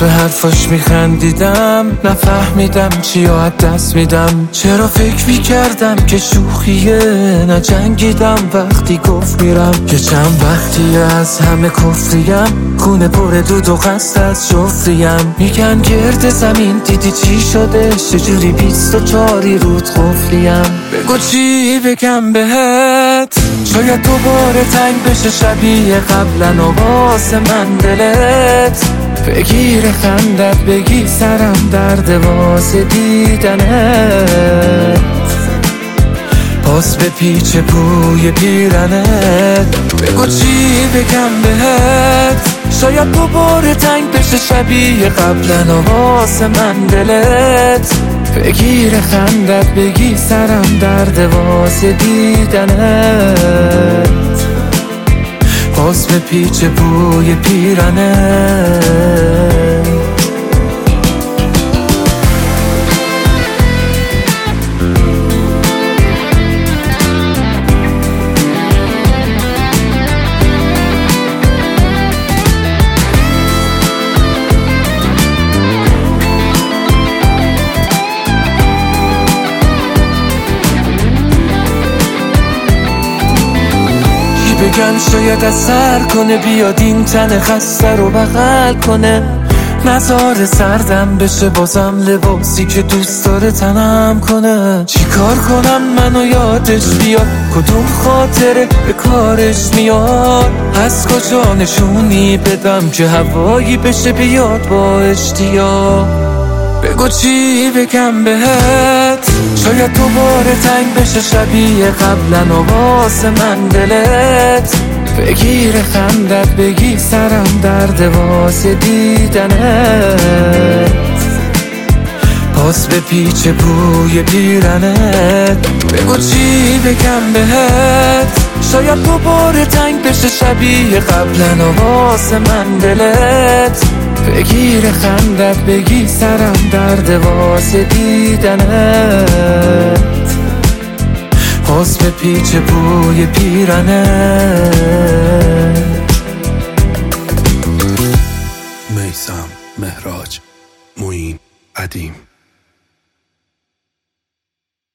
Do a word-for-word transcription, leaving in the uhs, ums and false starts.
به حرفاش میخندیدم، نفهمیدم چی از دست میدم. چرا فکر میکردم که شوخیه، نجنگیدم وقتی گفت میرم. که چند وقتی از همه کفریم، خونه پر دود و قصد از جفریم. میگن گرد زمین دیدی چی شده، چجوری بیست و چاری رود قفلیم. بگو چی بگم بهت، شاید دوباره تنگ بشه شبیه قبلا و واسه من دلت. بگیر خندت بگی سرم درد واسه دیدنت. پاس به پیچ پوی پیرنت. بگو چی بگم بهت، شاید دوباره تنگ بشه شبیه قبلا و واسه من دلت. بگیر خندت بگی سرم درد واسه دیدنت. پاس به پیچ پوی پیرنت. بگم شاید اثر کنه، بیاد این تن خسته رو بغل کنه. نظاره سردم بشه بازم لباسی که دوست داره تنم کنه. چی کار کنم منو یادش بیاد، کدوم خاطره به کارش میاد. از کجا نشونی بدم که هوایی بشه بیاد با اشتیاق. بگو چی بگم بهت، شاید دوباره تنگ بشه شبیه قبلا و واسه من دلت. بگیر خندت بگی سرم درد واسه دیدنت. پاس به پیچ پوی پیرنت. بگو چی بگم بهت، شاید دوباره تنگ بشه شبیه قبلا و واسه من دلت. بگیر خندت بگی سرم درد واسه دیدنت. پاس به پیچ پوی پیرنت. میثم، مهراج، معین، ادیم.